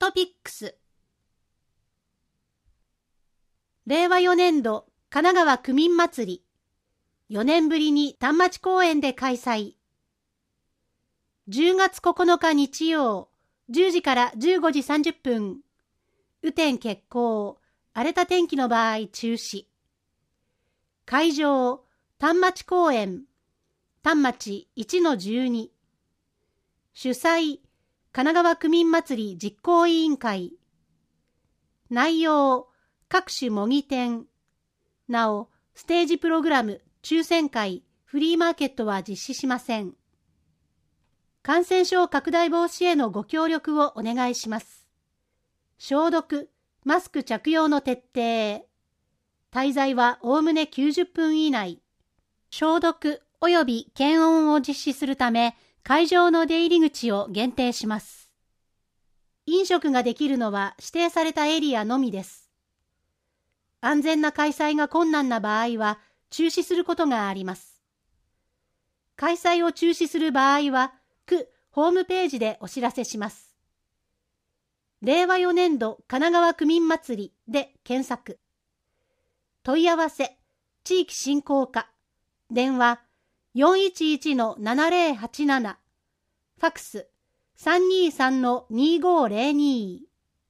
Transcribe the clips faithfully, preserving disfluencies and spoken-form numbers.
トピックス。れいわよねんど神奈川区民祭り、よねんぶりに丹町公園で開催。じゅうがつここのか日曜、じゅうじからじゅうごじさんじゅっぷん。雨天決行、荒れた天気の場合中止。会場、丹町公園、丹町 いちのじゅうに。主催、神奈川区民祭り実行委員会。内容、各種模擬店。なお、ステージプログラム、抽選会、フリーマーケットは実施しません。感染症拡大防止へのご協力をお願いします。消毒、マスク着用の徹底。滞在はおおむねきゅうじゅっぷん以内。消毒及び検温を実施するため、会場の出入り口を限定します。飲食ができるのは指定されたエリアのみです。安全な開催が困難な場合は中止することがあります。開催を中止する場合は、区ホームページでお知らせします。れいわよねんど神奈川区民祭りで検索。問い合わせ、地域振興課、電話 よんいちいちのななぜろはちなな、ファックス さんにさんのにごぜろに。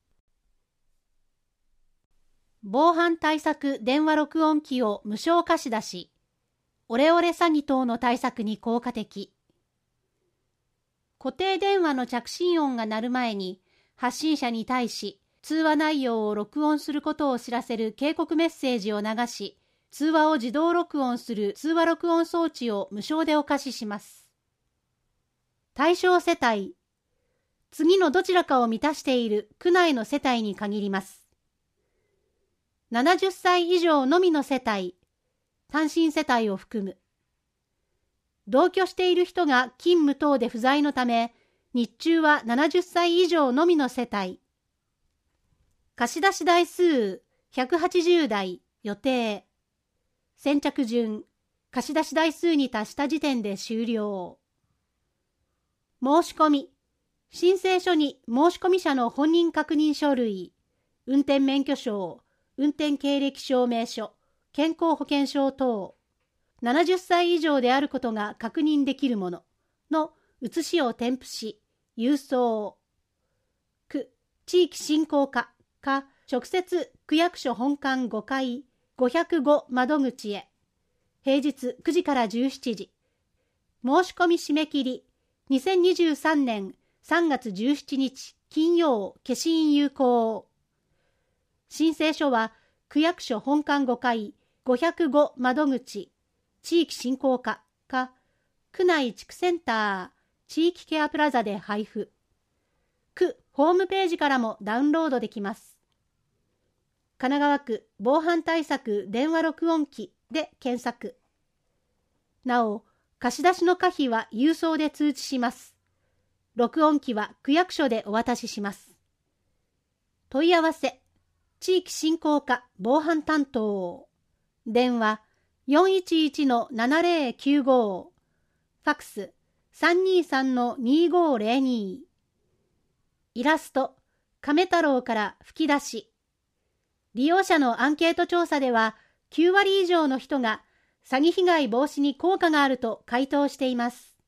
防犯対策電話録音機を無償貸し出し、オレオレ詐欺等の対策に効果的。固定電話の着信音が鳴る前に、発信者に対し通話内容を録音することを知らせる警告メッセージを流し、通話を自動録音する通話録音装置を無償でお貸しします。対象世帯、次のどちらかを満たしている区内の世帯に限ります。ななじゅっさい以上のみの世帯、単身世帯を含む。同居している人が勤務等で不在のため、日中はななじゅっさい以上のみの世帯。貸出台数ひゃくはちじゅうだい予定。先着順、貸出台数に達した時点で終了。申し込み、申請書に申込者の本人確認書類、運転免許証、運転経歴証明書、健康保険証等、ななじゅっさい以上であることが確認できるものの写しを添付し、郵送。区地域振興課か直接区役所本館ごかいごひゃくご窓口へ。平日くじからじゅうしちじ。申し込み締め切りにせんにじゅうさんねんさんがつじゅうしちにち金曜消印有効。申請書は区役所本館ごかいごひゃくご窓口地域振興課か区内地区センター地域ケアプラザで配布。区ホームページからもダウンロードできます。神奈川区防犯対策電話録音機で検索。なお、貸し出しの可否は郵送で通知します。録音機は区役所でお渡しします。問い合わせ、地域振興課防犯担当。電話 よんいちいちのななぜろきゅうご。ファックス さんにさんのにごぜろに。イラスト、亀太郎から吹き出し。利用者のアンケート調査ではきゅうわり以上の人が詐欺被害防止に効果があると回答しています。